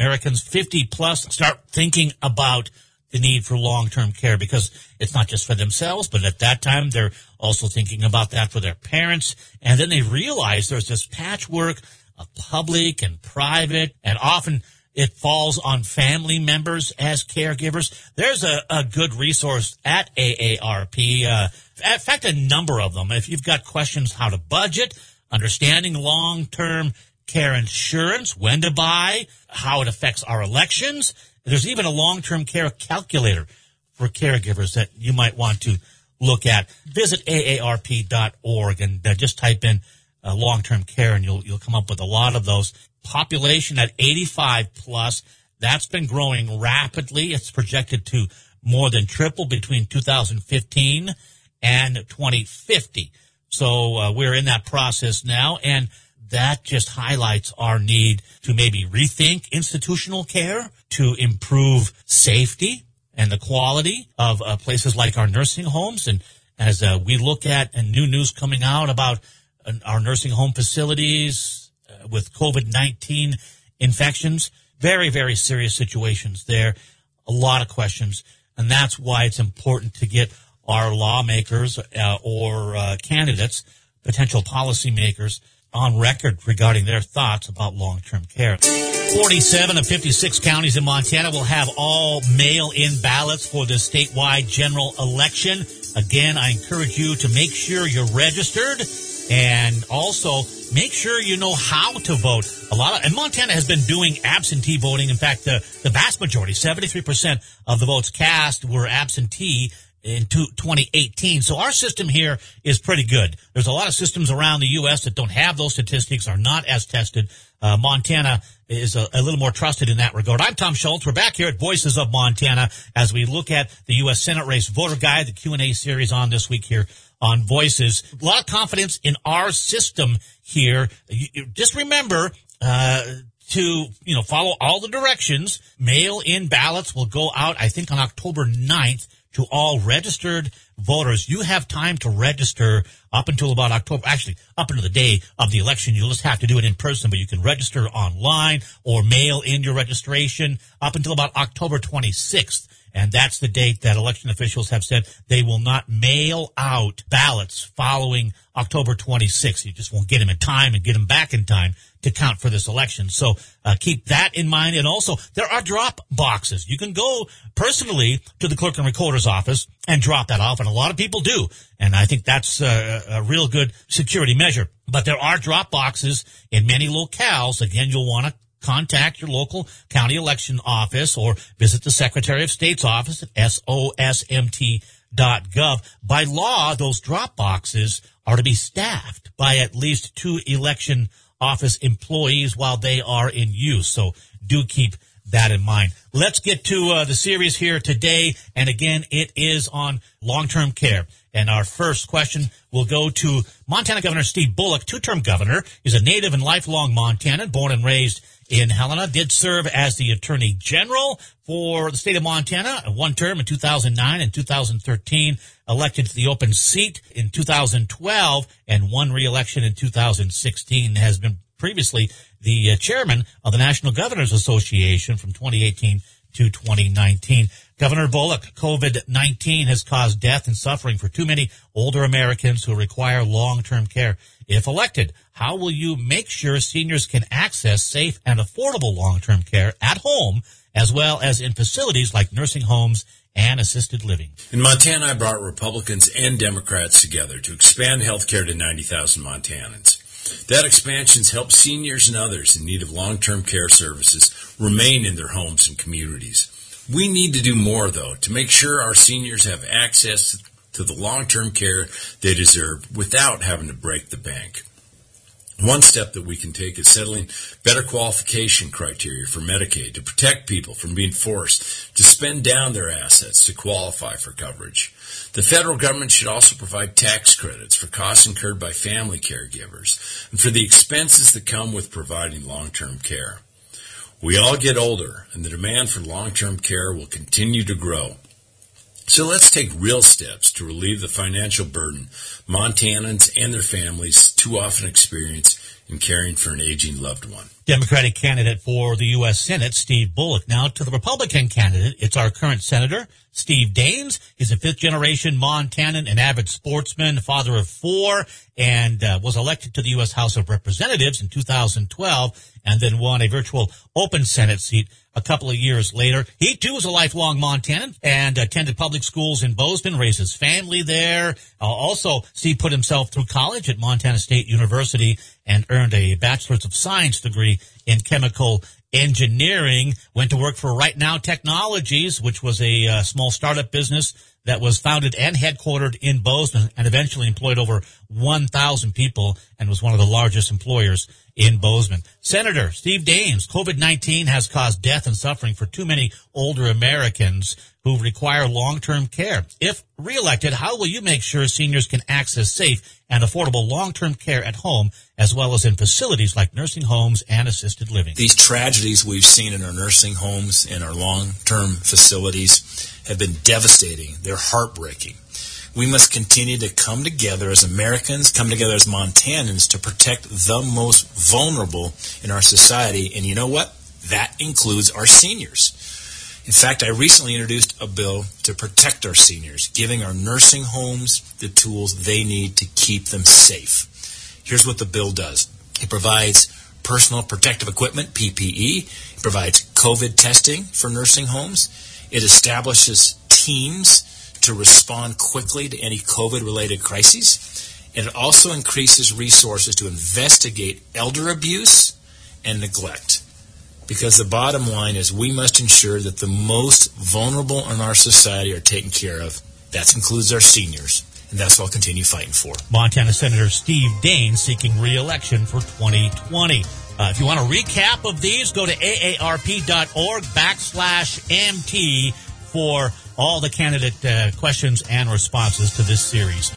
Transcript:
Americans 50 plus start thinking about the need for long-term care, because it's not just for themselves, but at that time they're also thinking about that for their parents. And then they realize there's this patchwork of public and private, and often it falls on family members as caregivers. There's a good resource at AARP. In fact, a number of them. If you've got questions how to budget, understanding long-term care insurance, when to buy, how it affects our elections, there's even a long-term care calculator for caregivers that you might want to look at. Visit aarp.org and just type in long-term care, and you'll come up with a lot of those. Population at 85 plus, that's been growing rapidly. It's projected to more than triple between 2015 and 2050. So we're in that process now, and that just highlights our need to maybe rethink institutional care, to improve safety and the quality of places like our nursing homes. And as we look at new news coming out about our nursing home facilities with COVID-19 infections, very, very serious situations there, a lot of questions. And that's why it's important to get our lawmakers or candidates, potential policymakers, on record regarding their thoughts about long-term care. 47 of 56 counties in Montana will have all mail-in ballots for the statewide general election. Again, I encourage you to make sure you're registered, and also make sure you know how to vote. And Montana has been doing absentee voting. In fact, the vast majority, 73% of the votes cast were absentee in 2018. So our system here is pretty good. There's a lot of systems around the U.S. that don't have those statistics, are not as tested. Montana is a little more trusted in that regard. I'm Tom Schultz. We're back here at Voices of Montana as we look at the U.S. Senate race voter guide, the Q&A series on this week here on Voices. A lot of confidence in our system here. Just remember to follow all the directions. Mail-in ballots will go out, I think, on October 9th. To all registered voters. You have time to register up until about October, actually up until the day of the election. You'll just have to do it in person, but you can register online or mail in your registration up until about October 26th. And that's the date that election officials have said they will not mail out ballots following October 26th. You just won't get them in time and get them back in time to count for this election. So keep that in mind. And also, there are drop boxes. You can go personally to the clerk and recorder's office and drop that off, and a lot of people do. And I think that's a real good security measure. But there are drop boxes in many locales. Again, you'll want to contact your local county election office or visit the Secretary of State's office at sosmt.gov. By law, those drop boxes are to be staffed by at least 2 election office employees while they are in use. So do keep that in mind. Let's get to the series here today. And again, it is on long-term care. And our first question will go to Montana Governor Steve Bullock, 2-term governor. He's a native and lifelong Montanan, born and raised in Helena, did serve as the Attorney General for the state of Montana, 1 term in 2009 and 2013, elected to the open seat in 2012, and won re-election in 2016, has been previously the chairman of the National Governors Association from 2018 to 2019. Governor Bullock, COVID-19 has caused death and suffering for too many older Americans who require long-term care. If elected, how will you make sure seniors can access safe and affordable long-term care at home, as well as in facilities like nursing homes and assisted living? In Montana, I brought Republicans and Democrats together to expand health care to 90,000 Montanans. That expansion's helped seniors and others in need of long-term care services remain in their homes and communities. We need to do more, though, to make sure our seniors have access to the long-term care they deserve without having to break the bank. One step that we can take is settling better qualification criteria for Medicaid to protect people from being forced to spend down their assets to qualify for coverage. The federal government should also provide tax credits for costs incurred by family caregivers and for the expenses that come with providing long-term care. We all get older, and the demand for long-term care will continue to grow. So let's take real steps to relieve the financial burden Montanans and their families too often experience in caring for an aging loved one. Democratic candidate for the U.S. Senate, Steve Bullock. Now to the Republican candidate. It's our current senator, Steve Daines. He's a fifth-generation Montanan, an avid sportsman, father of four, and was elected to the U.S. House of Representatives in 2012, and then won a virtual open Senate seat a couple of years later. He, too, is a lifelong Montanan and attended public schools in Bozeman, raised his family there. Also, Steve put himself through college at Montana State University and earned a Bachelor's of Science degree in chemical engineering. Went to work for Right Now Technologies, which was a small startup business that was founded and headquartered in Bozeman and eventually employed over 1,000 people and was one of the largest employers in Bozeman. Senator Steve Daines, COVID-19 has caused death and suffering for too many older Americans who require long-term care. If reelected, how will you make sure seniors can access safe and affordable long-term care at home as well as in facilities like nursing homes and assisted living? These tragedies we've seen in our nursing homes and our long-term facilities have been devastating. They're heartbreaking. We must continue to come together as Americans, come together as Montanans to protect the most vulnerable in our society. And you know what? That includes our seniors. In fact, I recently introduced a bill to protect our seniors, giving our nursing homes the tools they need to keep them safe. Here's what the bill does. It provides personal protective equipment, PPE. It provides COVID testing for nursing homes. It establishes teams to respond quickly to any COVID-related crises. And it also increases resources to investigate elder abuse and neglect. Because the bottom line is we must ensure that the most vulnerable in our society are taken care of. That includes our seniors. And that's what I'll continue fighting for. Montana Senator Steve Daines seeking re-election for 2020. If you want a recap of these, go to aarp.org/MT for all the candidate questions and responses to this series.